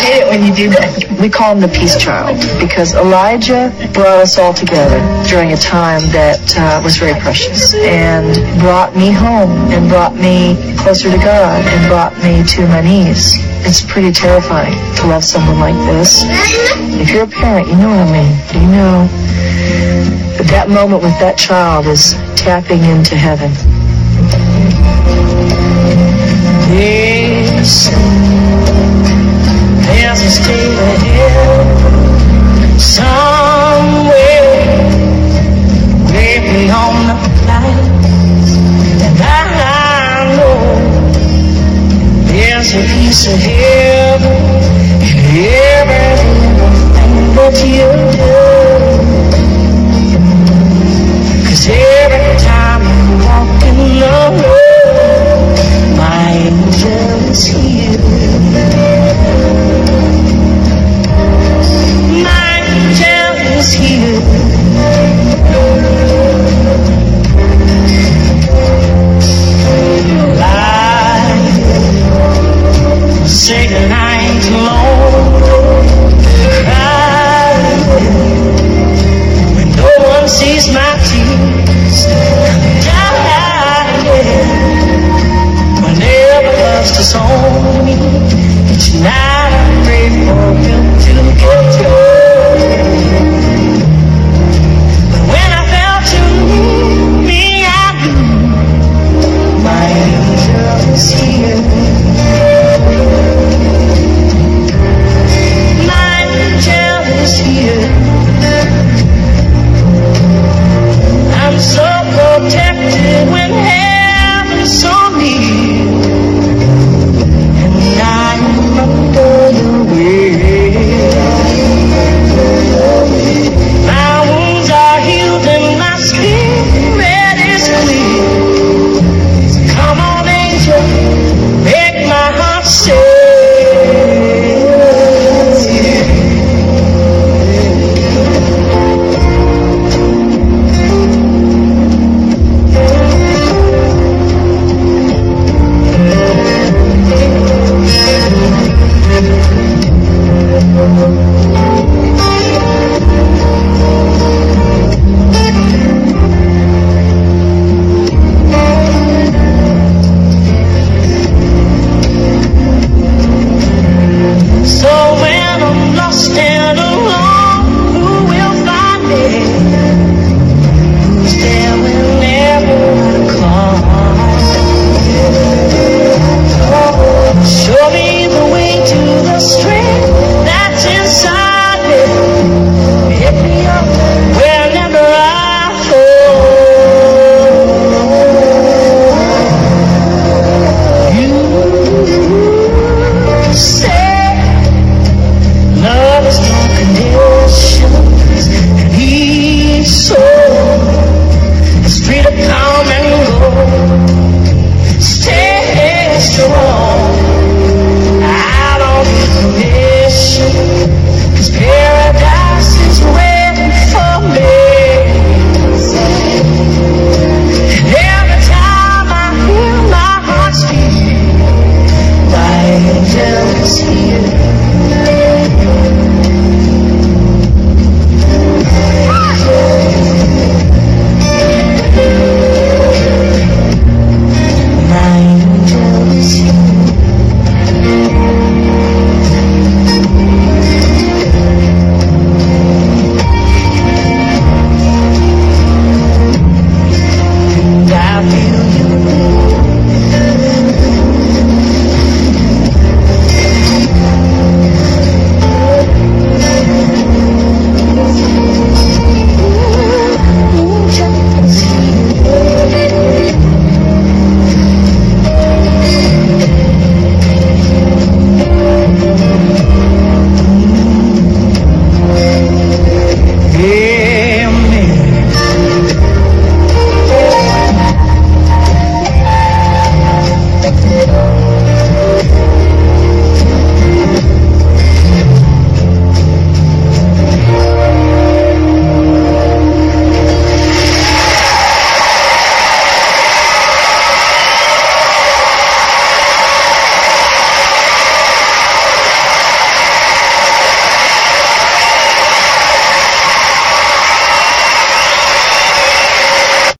hate it when you do that. We call him the peace child because Elijah brought us all together during a time that was very precious and brought me home and brought me closer to God and brought me to my knees. It's pretty terrifying to love someone like this. If you're a parent, you know what I mean. You know that moment with that child is tapping into heaven. Yes, there's a state ahead, somewhere, way beyond the lights, and I know there's a piece of heaven in everything that you do. 'Cause every time you walk in the road, my angel is here. My angel is here. I say the night long, cry when no one sees my tears. Whenever love's disowned me, each night I pray for him to get through. But when I felt you need me, I knew my angel is here. My angel is here. I'm so protected when heaven's so near, and I'm under the weight. My wounds are healed and my spirit is clear. Come on, angel, make my heart sing. So when I'm lost